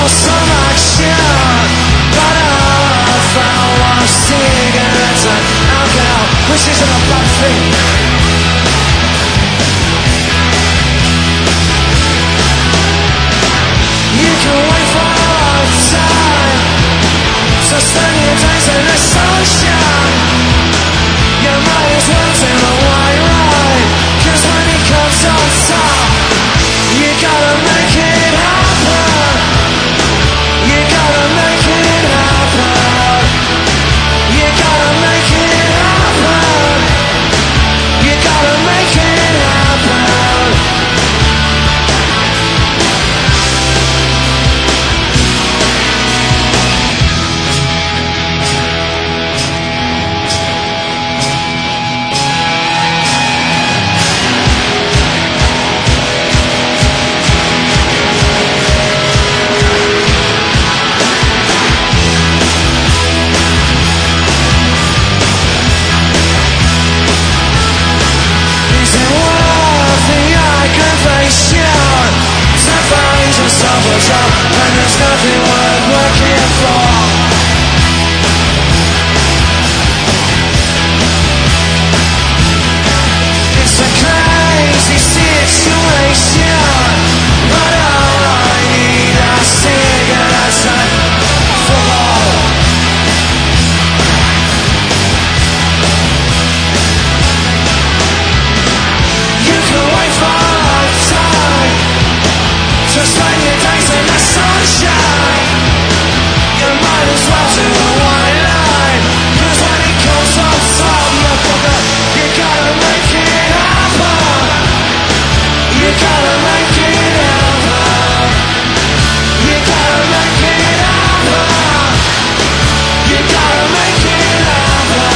some action, but all I found was cigarettes and alcohol, which isn't a bad thing. You can wait for a lifetime, so spend your days in the sunshine. You might as well do a white ride, 'cause when it comes on top, you gotta make it happen. You gotta make it happen. You gotta make it happen. You gotta make it happen. And there's nothing worth working for. It's a crazy situation, but all I need are cigarettes and football. You can wait for a lifetime, just spend your days in the sunshine. You might as well do a white line, 'cause when it comes on top, you gotta make it happen. You gotta make it happen. You gotta make it happen. You gotta make it happen.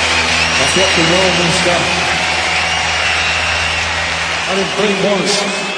That's rock and roll and stuff. I didn't blink once.